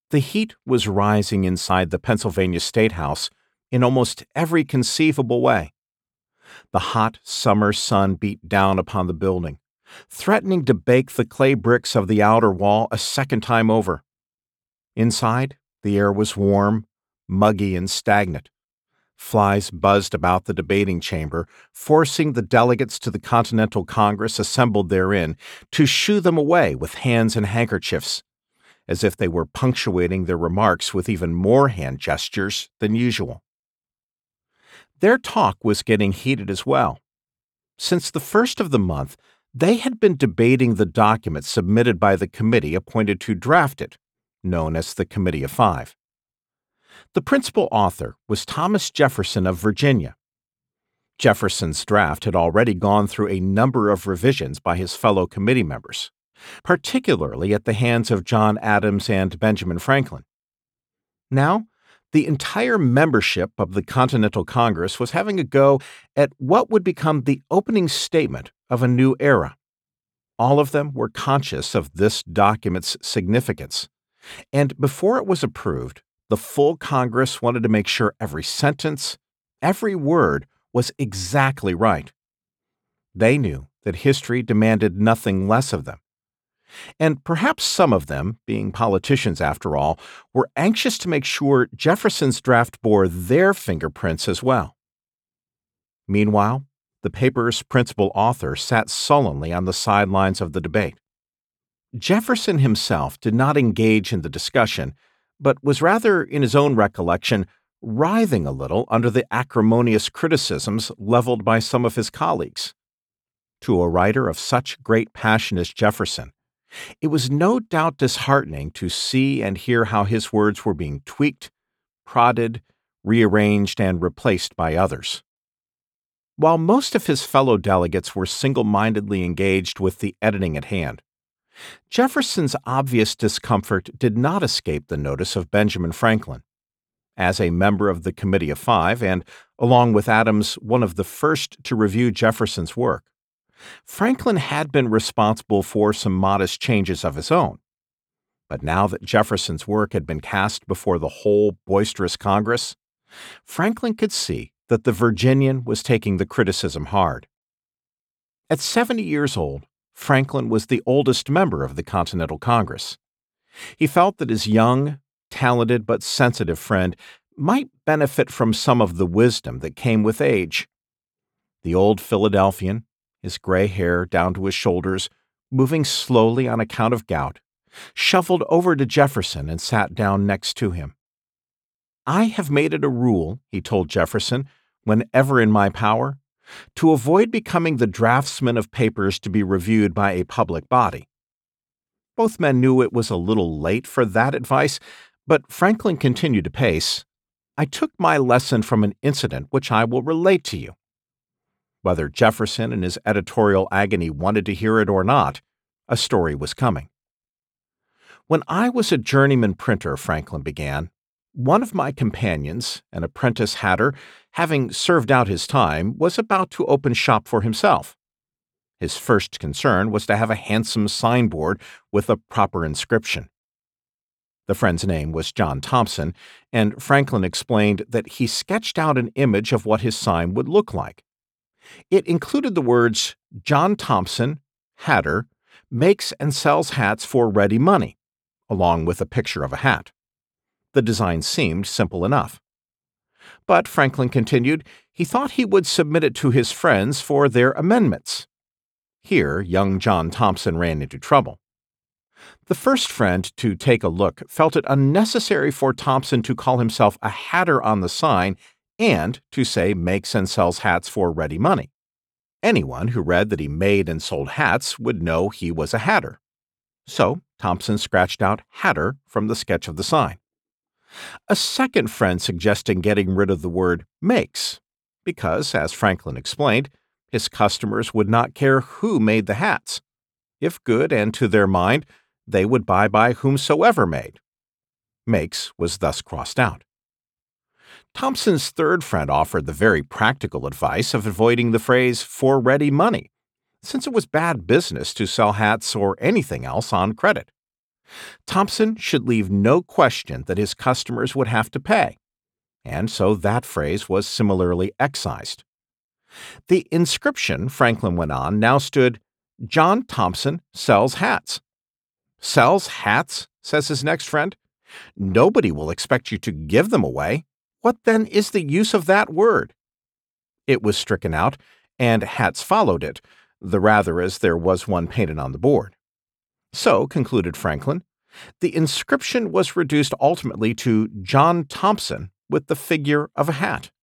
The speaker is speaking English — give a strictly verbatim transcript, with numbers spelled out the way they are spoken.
The heat was rising inside the Pennsylvania State House in almost every conceivable way. The hot summer sun beat down upon the building, threatening to bake the clay bricks of the outer wall a second time over. Inside, the air was warm, muggy, and stagnant. Flies buzzed about the debating chamber, forcing the delegates to the Continental Congress assembled therein to shoo them away with hands and handkerchiefs, as if they were punctuating their remarks with even more hand gestures than usual. Their talk was getting heated as well. Since the first of the month, they had been debating the document submitted by the committee appointed to draft it, known as the Committee of Five. The principal author was Thomas Jefferson of Virginia. Jefferson's draft had already gone through a number of revisions by his fellow committee members, particularly at the hands of John Adams and Benjamin Franklin. Now, the entire membership of the Continental Congress was having a go at what would become the opening statement of a new era. All of them were conscious of this document's significance, and before it was approved, the full Congress wanted to make sure every sentence, every word was exactly right. They knew that history demanded nothing less of them. And perhaps some of them, being politicians after all, were anxious to make sure Jefferson's draft bore their fingerprints as well. Meanwhile, the paper's principal author sat sullenly on the sidelines of the debate. Jefferson himself did not engage in the discussion, but was rather, in his own recollection, writhing a little under the acrimonious criticisms leveled by some of his colleagues. To a writer of such great passion as Jefferson, it was no doubt disheartening to see and hear how his words were being tweaked, prodded, rearranged, and replaced by others. While most of his fellow delegates were single-mindedly engaged with the editing at hand, Jefferson's obvious discomfort did not escape the notice of Benjamin Franklin. As a member of the Committee of Five, and, along with Adams, one of the first to review Jefferson's work, Franklin had been responsible for some modest changes of his own. But now that Jefferson's work had been cast before the whole boisterous Congress, Franklin could see that the Virginian was taking the criticism hard. At seventy years old, Franklin was the oldest member of the Continental Congress. He felt that his young, talented, but sensitive friend might benefit from some of the wisdom that came with age. The old Philadelphian, his gray hair down to his shoulders, moving slowly on account of gout, shuffled over to Jefferson and sat down next to him. "I have made it a rule," he told Jefferson, "whenever in my power, to avoid becoming the draftsman of papers to be reviewed by a public body." Both men knew it was a little late for that advice, but Franklin continued to pace. "I took my lesson from an incident which I will relate to you." Whether Jefferson in his editorial agony wanted to hear it or not, a story was coming. "When I was a journeyman printer," Franklin began, "one of my companions, an apprentice hatter, having served out his time, was about to open shop for himself. His first concern was to have a handsome signboard with a proper inscription. The friend's name was John Thompson, and Franklin explained that he sketched out an image of what his sign would look like. It included the words, "John Thompson, hatter, makes and sells hats for ready money," along with a picture of a hat. The design seemed simple enough. But, Franklin continued, he thought he would submit it to his friends for their amendments. Here, young John Thompson ran into trouble. The first friend to take a look felt it unnecessary for Thompson to call himself a hatter on the sign and to say makes and sells hats for ready money. Anyone who read that he made and sold hats would know he was a hatter. So Thompson scratched out hatter from the sketch of the sign. A second friend suggested getting rid of the word makes, because, as Franklin explained, his customers would not care who made the hats. If good and to their mind, they would buy by whomsoever made. Makes was thus crossed out. Thompson's third friend offered the very practical advice of avoiding the phrase for ready money, since it was bad business to sell hats or anything else on credit. Thompson should leave no question that his customers would have to pay, and so that phrase was similarly excised. The inscription, Franklin went on, now stood, "John Thompson sells hats." "Sells hats?" says his next friend. "Nobody will expect you to give them away. What then is the use of that word?" It was stricken out, and hats followed it, the rather as there was one painted on the board. So, concluded Franklin, the inscription was reduced ultimately to John Thompson with the figure of a hat.